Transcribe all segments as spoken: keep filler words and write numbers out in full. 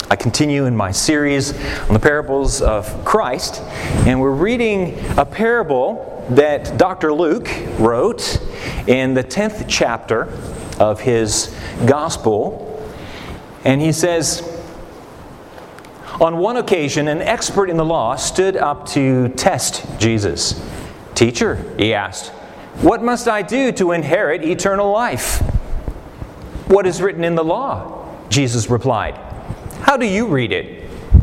I continue in my series on the parables of Christ, and we're reading a parable that Doctor Luke wrote in the tenth chapter of his Gospel. And he says, on one occasion, an expert in the law stood up to test Jesus. "Teacher," he asked, "what must I do to inherit eternal life?" "What is written in the law?" Jesus replied. "How do you read it?"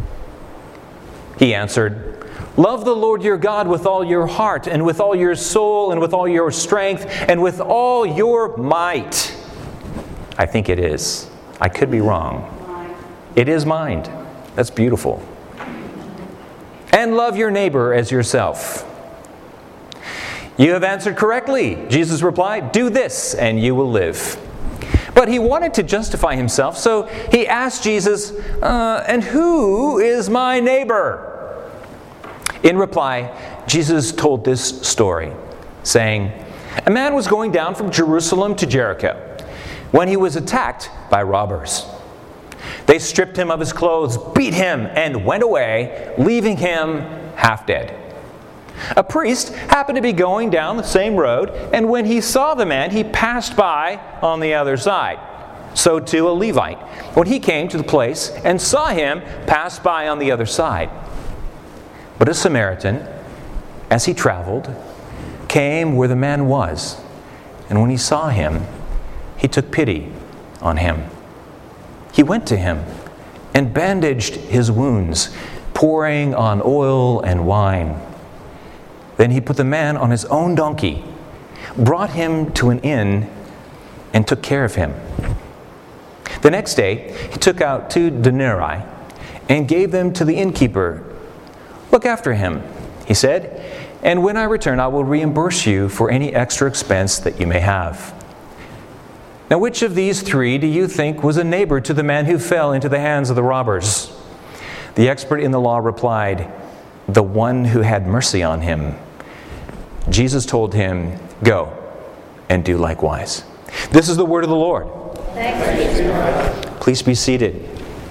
He answered, "Love the Lord your God with all your heart, and with all your soul, and with all your strength, and with all your might." I think it is. I could be wrong. It is mind. That's beautiful. "And love your neighbor as yourself." "You have answered correctly," Jesus replied. "Do this, and you will live." But he wanted to justify himself, so he asked Jesus, uh, "And who is my neighbor?" In reply, Jesus told this story, saying, "A man was going down from Jerusalem to Jericho when he was attacked by robbers. They stripped him of his clothes, beat him, and went away, leaving him half dead. A priest happened to be going down the same road, and when he saw the man, he passed by on the other side. So too a Levite, when he came to the place and saw him, passed by on the other side. But a Samaritan, as he traveled, came where the man was, and when he saw him, he took pity on him. He went to him and bandaged his wounds, pouring on oil and wine. Then he put the man on his own donkey, brought him to an inn, and took care of him. The next day, he took out two denarii and gave them to the innkeeper. "Look after him," he said, "and when I return, I will reimburse you for any extra expense that you may have." Now, which of these three do you think was a neighbor to the man who fell into the hands of the robbers? The expert in the law replied, "The one who had mercy on him." Jesus told him, "Go and do likewise." This is the word of the Lord. Thanks be to God. Please be seated.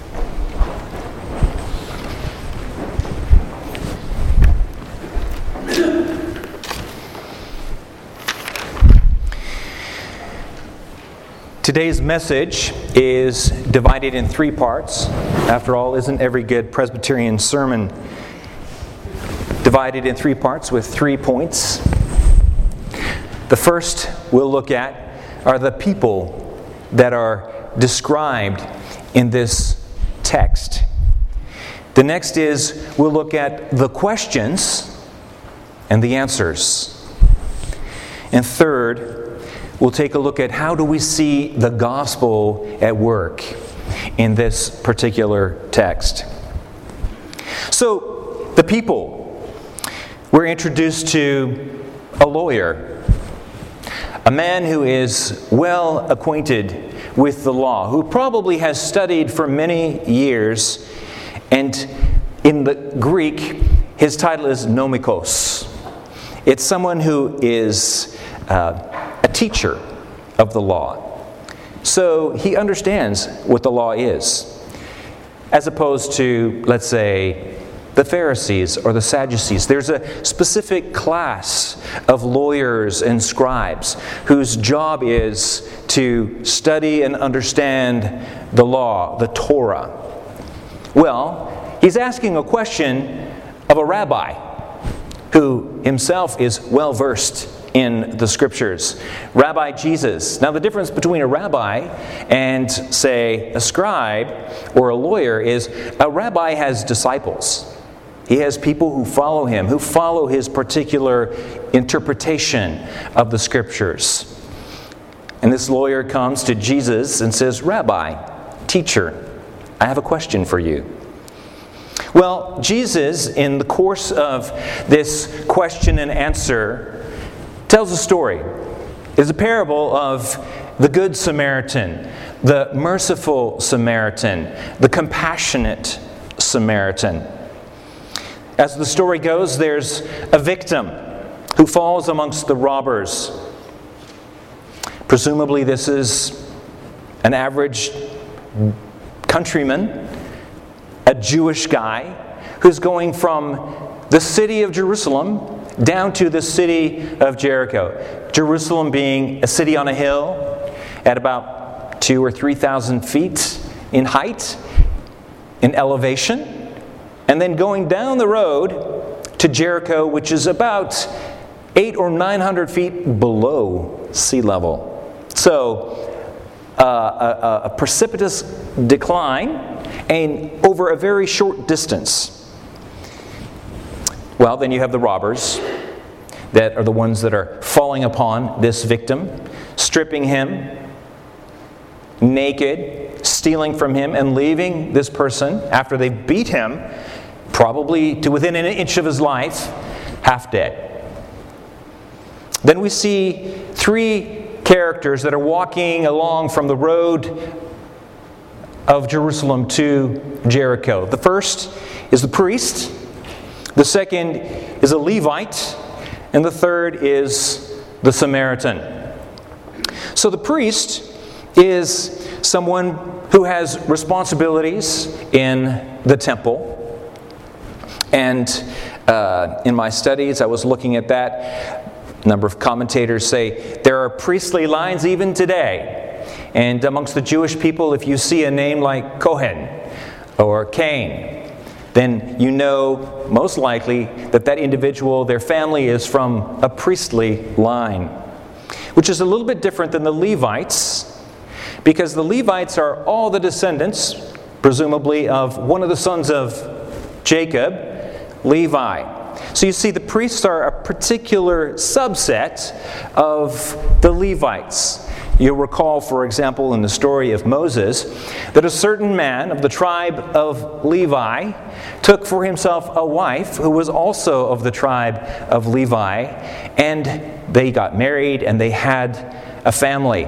Today's message is divided in three parts. After all, isn't every good Presbyterian sermon divided in three parts with three points? The first we'll look at are the people that are described in this text. The next is we'll look at the questions and the answers. And third, we'll take a look at how do we see the gospel at work in this particular text. So, the people. We're introduced to a lawyer, a man who is well acquainted with the law, who probably has studied for many years, and in the Greek, his title is nomikos. It's someone who is uh, a teacher of the law. So he understands what the law is, as opposed to, let's say, the Pharisees or the Sadducees. There's a specific class of lawyers and scribes whose job is to study and understand the law, the Torah. Well, he's asking a question of a rabbi who himself is well versed in the Scriptures. Rabbi Jesus. Now, the difference between a rabbi and, say, a scribe or a lawyer is a rabbi has disciples. He has people who follow him, who follow his particular interpretation of the Scriptures. And this lawyer comes to Jesus and says, "Rabbi, teacher, I have a question for you." Well, Jesus, in the course of this question and answer, tells a story. It's a parable of the Good Samaritan, the merciful Samaritan, the compassionate Samaritan. As the story goes, there's a victim who falls amongst the robbers. Presumably this is an average countryman a Jewish guy who's going from the city of Jerusalem down to the city of Jericho. Jerusalem being a city on a hill at about two or three thousand feet in height, in elevation, and then going down the road to Jericho, which is about eight or nine hundred feet below sea level. So, uh, a, a precipitous decline, and over a very short distance. Well, then you have the robbers that are the ones that are falling upon this victim, stripping him naked, stealing from him, and leaving this person after they beat him, probably to within an inch of his life, half dead. Then we see three characters that are walking along from the road of Jerusalem to Jericho. The first is the priest. The second is a Levite, and the third is the Samaritan. So the priest is someone who has responsibilities in the temple. And uh, in my studies, I was looking at that. A number of commentators say there are priestly lines even today. And amongst the Jewish people, if you see a name like Cohen or Cain, then you know most likely that that individual, their family, is from a priestly line, which is a little bit different than the Levites, because the Levites are all the descendants, presumably, of one of the sons of Jacob, Levi. So you see, the priests are a particular subset of the Levites. You'll recall, for example, in the story of Moses, that a certain man of the tribe of Levi took for himself a wife who was also of the tribe of Levi, and they got married and they had a family.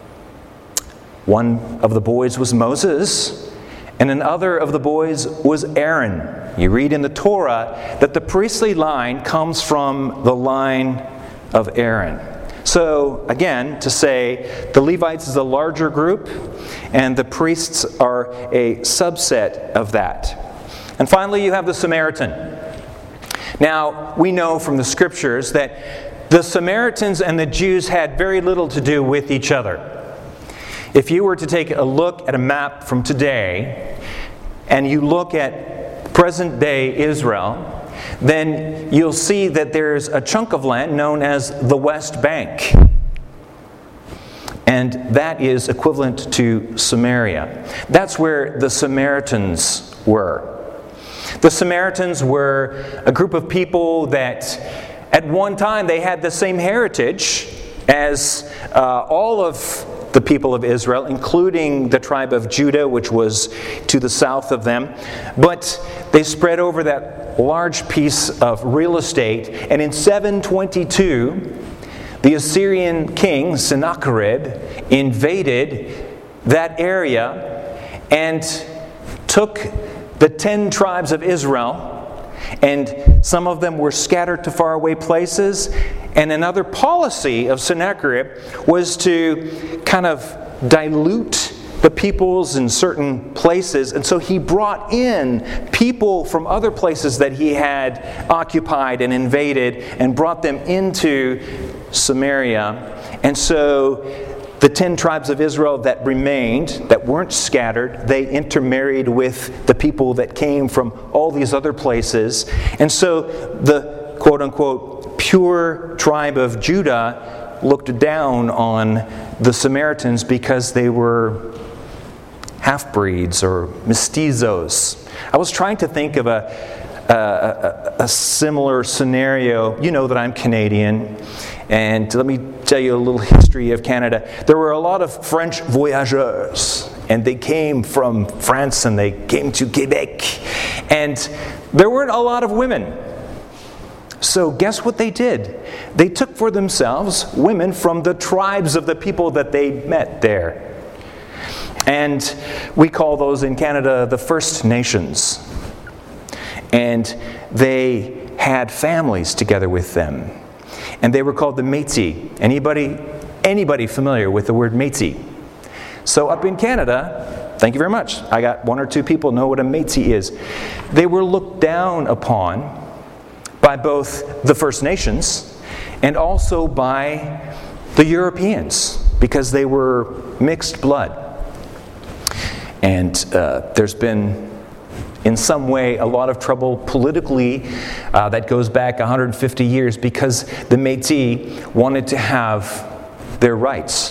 One of the boys was Moses, and another of the boys was Aaron. You read in the Torah that the priestly line comes from the line of Aaron. So, again, to say the Levites is a larger group and the priests are a subset of that. And finally, you have the Samaritan. Now, we know from the Scriptures that the Samaritans and the Jews had very little to do with each other. If you were to take a look at a map from today and you look at present-day Israel, then you'll see that there's a chunk of land known as the West Bank. And that is equivalent to Samaria. That's where the Samaritans were. The Samaritans were a group of people that at one time they had the same heritage as uh, all of the people of Israel, including the tribe of Judah, which was to the south of them. But they spread over that large piece of real estate, and in seven twenty-two, the Assyrian king Sennacherib invaded that area and took the ten tribes of Israel, and some of them were scattered to faraway places. And another policy of Sennacherib was to kind of dilute the peoples in certain places. And so he brought in people from other places that he had occupied and invaded and brought them into Samaria. And so the ten tribes of Israel that remained, that weren't scattered, they intermarried with the people that came from all these other places. And so the quote-unquote pure tribe of Judah looked down on the Samaritans because they were half-breeds or mestizos. I was trying to think of a, a, a, a similar scenario. You know that I'm Canadian, and let me tell you a little history of Canada. There were a lot of French voyageurs, and they came from France and they came to Quebec, and there weren't a lot of women. So guess what they did? They took for themselves women from the tribes of the people that they met there. And we call those in Canada the First Nations. And they had families together with them. And they were called the Métis. Anybody, anybody familiar with the word Métis? So up in Canada, Thank you very much. I got one or two people know what a Métis is. They were looked down upon by both the First Nations and also by the Europeans because they were mixed blood. And uh, there's been, in some way, a lot of trouble politically uh, that goes back one hundred fifty years because the Métis wanted to have their rights.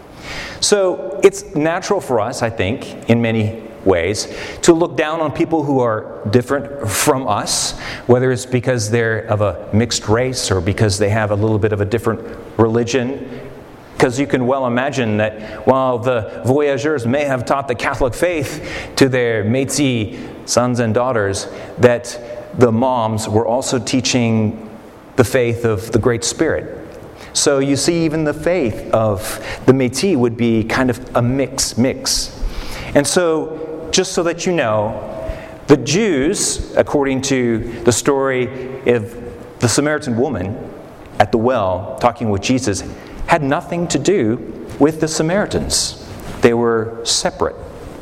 So it's natural for us, I think, in many ways, to look down on people who are different from us, whether it's because they're of a mixed race or because they have a little bit of a different religion. Because you can well imagine that while the voyageurs may have taught the Catholic faith to their Métis sons and daughters, that the moms were also teaching the faith of the Great Spirit. So you see, even the faith of the Métis would be kind of a mix mix. And so, just so that you know, the Jews, according to the story of the Samaritan woman at the well talking with Jesus, had nothing to do with the Samaritans. They were separate.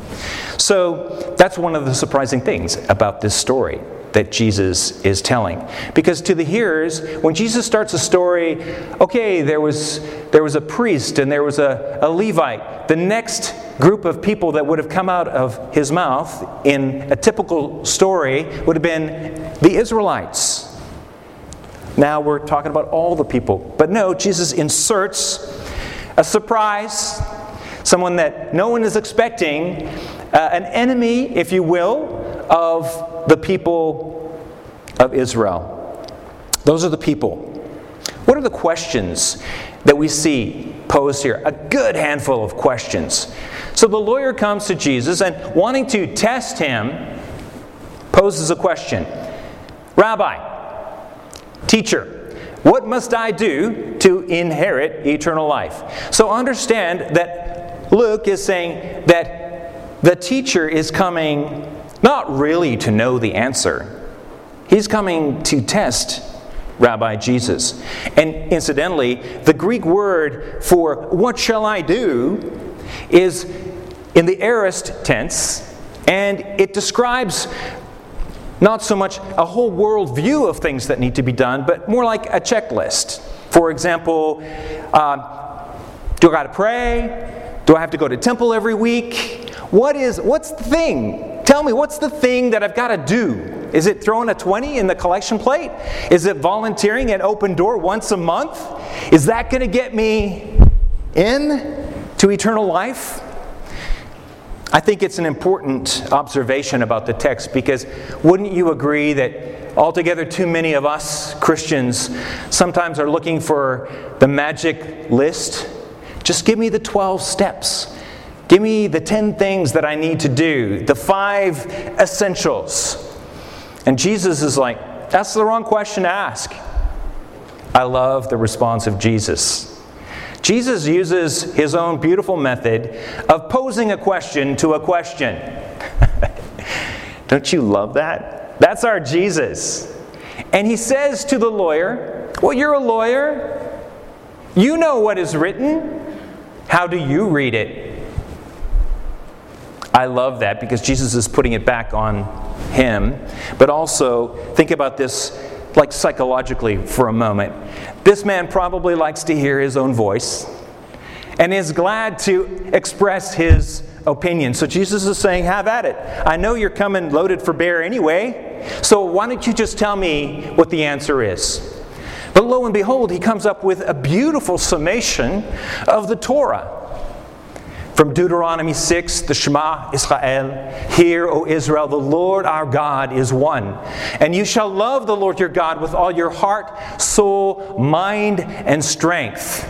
So that's one of the surprising things about this story that Jesus is telling. Because to the hearers, when Jesus starts a story, okay, there was there was a priest and there was a, a Levite. The next group of people that would have come out of his mouth in a typical story would have been the Israelites. Now we're talking about all the people. But no, Jesus inserts a surprise, someone that no one is expecting, uh, an enemy, if you will, of the people of Israel. Those are the people. What are the questions that we see posed here? A good handful of questions. So the lawyer comes to Jesus and, wanting to test him, poses a question. Rabbi, teacher, what must I do to inherit eternal life? So understand that Luke is saying that the teacher is coming not really to know the answer. He's coming to test Rabbi Jesus. And incidentally, the Greek word for what shall I do is in the aorist tense, and it describes not so much a whole world view of things that need to be done, but more like a checklist. For example, uh, do I got to pray? Do I have to go to temple every week? What is, what's the thing? Tell me, what's the thing that I've got to do? Is it throwing a twenty in the collection plate? Is it volunteering at Open Door once a month? Is that going to get me in to eternal life? I think it's an important observation about the text, because wouldn't you agree that altogether too many of us Christians sometimes are looking for the magic list? Just give me the twelve steps. Give me the ten things that I need to do, the five essentials. And Jesus is like, that's the wrong question to ask. I love the response of Jesus. Jesus uses his own beautiful method of posing a question to a question. Don't you love that? That's our Jesus. And he says to the lawyer, well, you're a lawyer. You know what is written. How do you read it? I love that, because Jesus is putting it back on him. But also, think about this like psychologically for a moment. This man probably likes to hear his own voice and is glad to express his opinion. So Jesus is saying, have at it. I know you're coming loaded for bear anyway, so why don't you just tell me what the answer is? But lo and behold, he comes up with a beautiful summation of the Torah. From Deuteronomy six, the Shema Israel, hear, O Israel, the Lord our God is one. And you shall love the Lord your God with all your heart, soul, mind, and strength.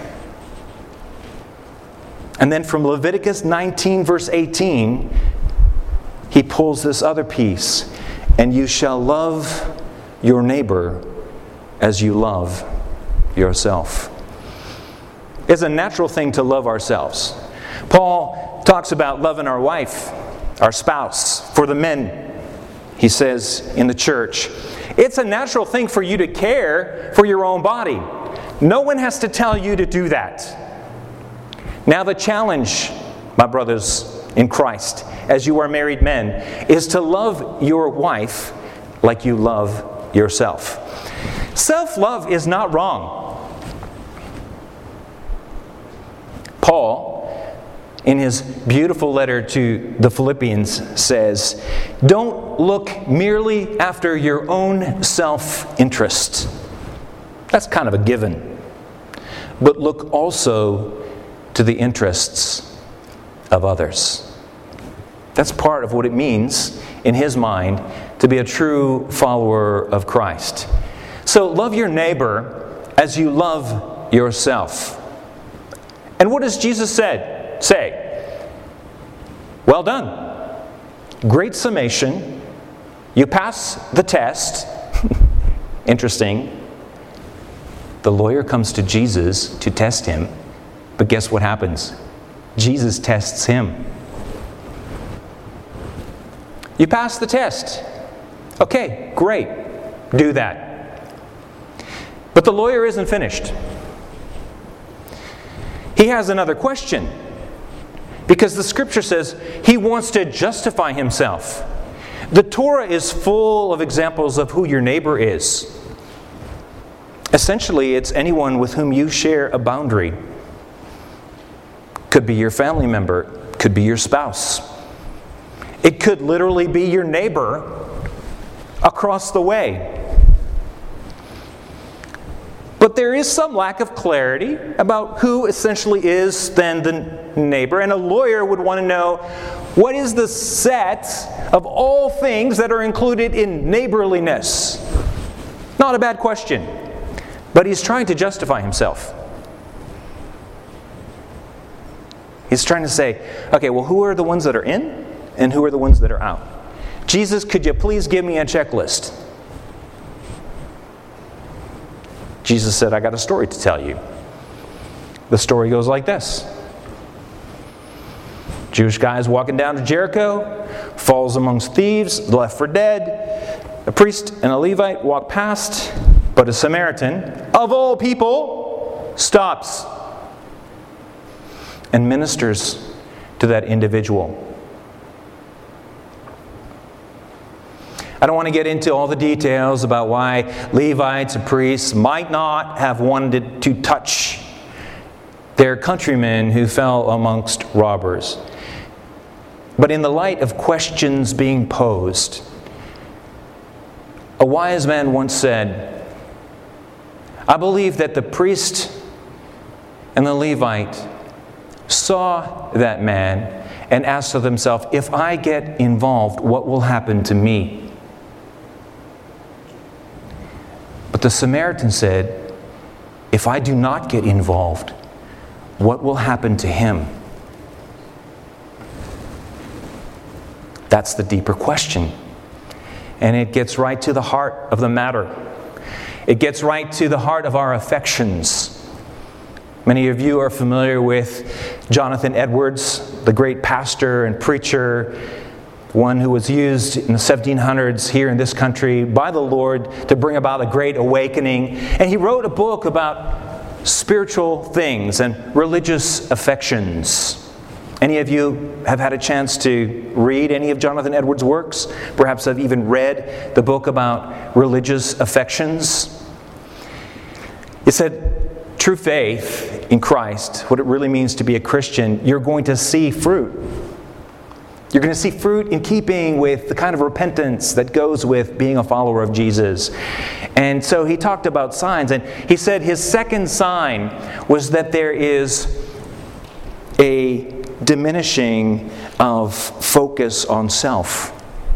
And then from Leviticus nineteen, verse eighteen, he pulls this other piece. And you shall love your neighbor as you love yourself. It's a natural thing to love ourselves. Paul talks about loving our wife, our spouse. For the men, he says in the church, it's a natural thing for you to care for your own body. No one has to tell you to do that. Now the challenge, my brothers in Christ, as you are married men, is to love your wife like you love yourself. Self-love is not wrong. Paul, in his beautiful letter to the Philippians, says, "Don't look merely after your own self-interest." That's kind of a given. But look also to the interests of others. That's part of what it means, in his mind, to be a true follower of Christ. So love your neighbor as you love yourself. And what does Jesus said, say? Well done. Great summation. You pass the test. Interesting. The lawyer comes to Jesus to test him. But guess what happens? Jesus tests him. You pass the test. Okay, great. Do that. But the lawyer isn't finished. He has another question. Because the Scripture says he wants to justify himself. The Torah is full of examples of who your neighbor is. Essentially, it's anyone with whom you share a boundary. Could be your family member. Could be your spouse. It could literally be your neighbor across the way. But there is some lack of clarity about who essentially is then the neighbor. And a lawyer would want to know, what is the set of all things that are included in neighborliness? Not a bad question. But he's trying to justify himself. He's trying to say, okay, well, who are the ones that are in and who are the ones that are out? Jesus, could you please give me a checklist? Jesus said, I got a story to tell you. The story goes like this. Jewish guy is walking down to Jericho, falls amongst thieves, left for dead. A priest and a Levite walk past, but a Samaritan, of all people, stops and ministers to that individual. I don't want to get into all the details about why Levites and priests might not have wanted to touch their countrymen who fell amongst robbers. But in the light of questions being posed, a wise man once said, I believe that the priest and the Levite saw that man and asked of themselves, if I get involved, what will happen to me? But the Samaritan said, if I do not get involved, what will happen to him? That's the deeper question. And it gets right to the heart of the matter. It gets right to the heart of our affections. Many of you are familiar with Jonathan Edwards, the great pastor and preacher, one who was used in the seventeen hundreds here in this country by the Lord to bring about a great awakening. And he wrote a book about spiritual things and religious affections. Any of you have had a chance to read any of Jonathan Edwards' works? Perhaps have even read the book about religious affections? It said, true faith in Christ, what it really means to be a Christian, you're going to see fruit. You're going to see fruit in keeping with the kind of repentance that goes with being a follower of Jesus. And so he talked about signs, and he said his second sign was that there is a diminishing of focus on self.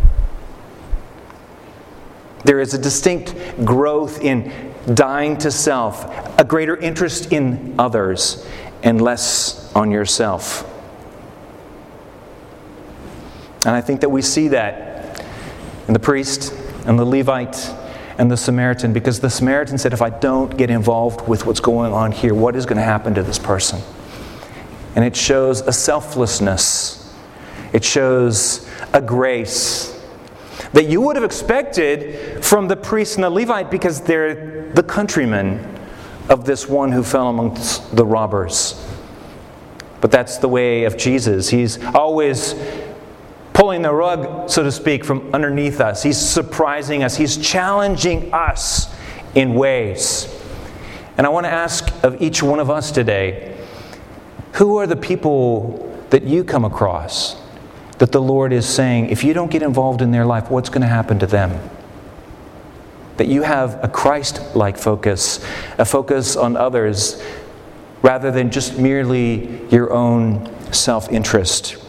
There is a distinct growth in dying to self, a greater interest in others, and less on yourself. And I think that we see that in the priest and the Levite and the Samaritan, because the Samaritan said, if I don't get involved with what's going on here, what is going to happen to this person? And it shows a selflessness. It shows a grace that you would have expected from the priest and the Levite, because they're the countrymen of this one who fell amongst the robbers. But that's the way of Jesus. He's always pulling the rug, so to speak, from underneath us. He's surprising us. He's challenging us in ways. And I want to ask of each one of us today, who are the people that you come across that the Lord is saying, if you don't get involved in their life, what's going to happen to them? That you have a Christ-like focus, a focus on others, rather than just merely your own self-interest.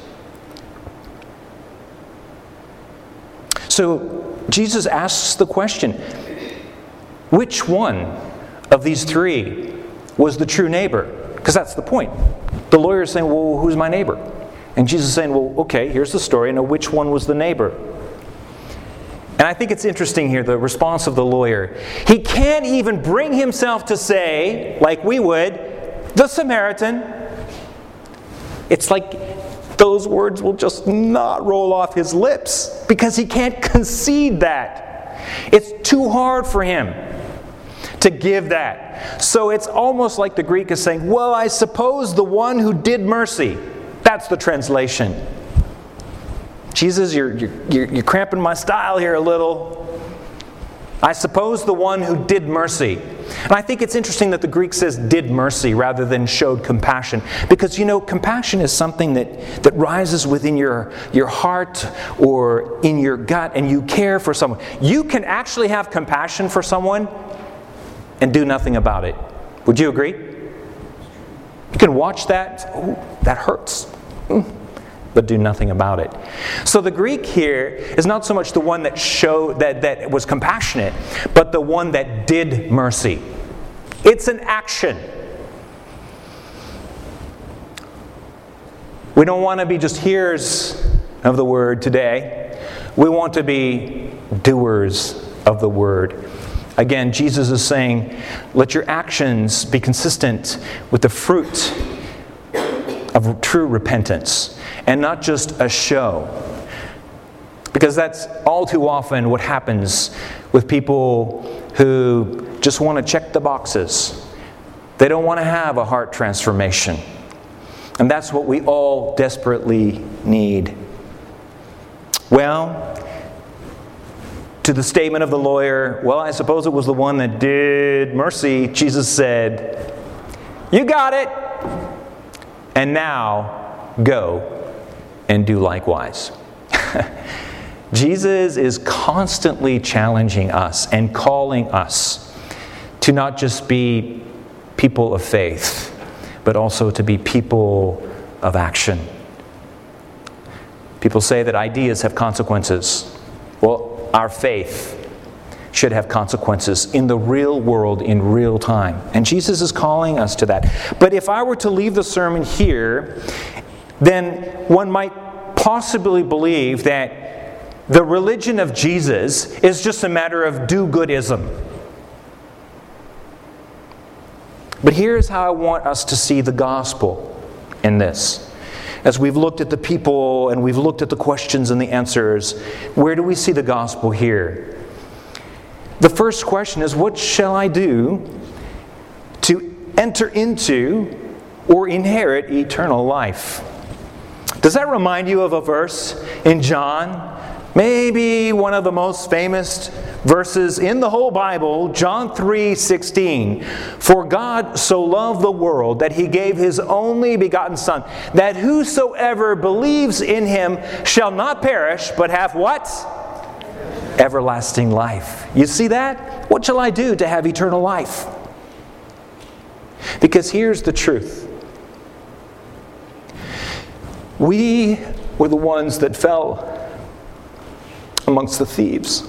So Jesus asks the question, which one of these three was the true neighbor? Because that's the point. The lawyer is saying, well, who's my neighbor? And Jesus is saying, well, okay, here's the story. Now, which one was the neighbor? And I think it's interesting here, the response of the lawyer. He can't even bring himself to say, like we would, the Samaritan. It's like those words will just not roll off his lips because he can't concede that. It's too hard for him to give that. So it's almost like the Greek is saying, well, I suppose the one who did mercy. That's the translation. Jesus, you're, you're, you're cramping my style here a little. I suppose the one who did mercy. And I think it's interesting that the Greek says did mercy rather than showed compassion. Because, you know, compassion is something that, that rises within your, your heart or in your gut, and you care for someone. You can actually have compassion for someone and do nothing about it. Would you agree? You can watch that. Oh, that hurts. Mm. But do nothing about it. So the Greek here is not so much the one that showed that, that was compassionate, but the one that did mercy. It's an action. We don't want to be just hearers of the word today. We want to be doers of the word. Again, Jesus is saying, let your actions be consistent with the fruit of true repentance, and not just a show. Because that's all too often what happens with people who just want to check the boxes. They don't want to have a heart transformation. And that's what we all desperately need. Well, to the statement of the lawyer, well, I suppose it was the one that did mercy, Jesus said, you got it. And now, go and do likewise. Jesus is constantly challenging us and calling us to not just be people of faith, but also to be people of action. People say that ideas have consequences. Well, our faith should have consequences in the real world, in real time. And Jesus is calling us to that. But if I were to leave the sermon here, then one might possibly believe that the religion of Jesus is just a matter of do-goodism. But here's how I want us to see the gospel in this. As we've looked at the people and we've looked at the questions and the answers, where do we see the gospel here? The first question is, what shall I do to enter into or inherit eternal life? Does that remind you of a verse in John? Maybe one of the most famous verses in the whole Bible, John three sixteen. For God so loved the world that He gave His only begotten Son, that whosoever believes in Him shall not perish, but have what? Everlasting life. You see that? What shall I do to have eternal life? Because here's the truth. We were the ones that fell amongst the thieves.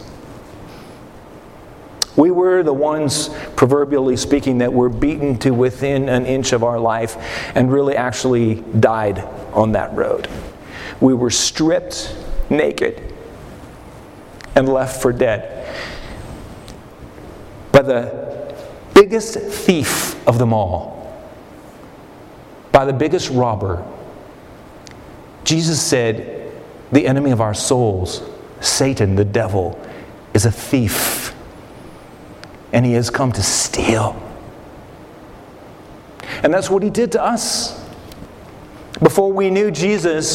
We were the ones, proverbially speaking, that were beaten to within an inch of our life and really actually died on that road. We were stripped naked and left for dead by the biggest thief of them all, by the biggest robber. Jesus said, the enemy of our souls, Satan, the devil, is a thief, and he has come to steal. And that's what he did to us. Before we knew Jesus,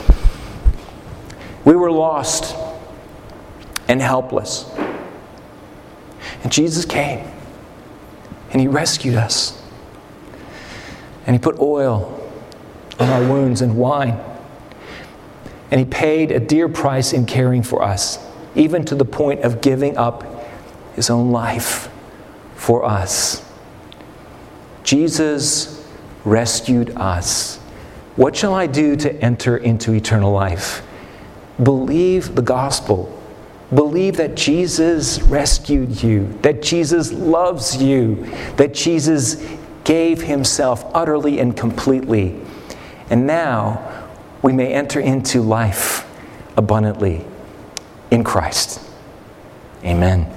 we were lost and helpless. And Jesus came and He rescued us. And He put oil on our wounds and wine. And He paid a dear price in caring for us, even to the point of giving up His own life for us. Jesus rescued us. What shall I do to enter into eternal life? Believe the gospel. Believe that Jesus rescued you, that Jesus loves you, that Jesus gave Himself utterly and completely. And now we may enter into life abundantly in Christ. Amen.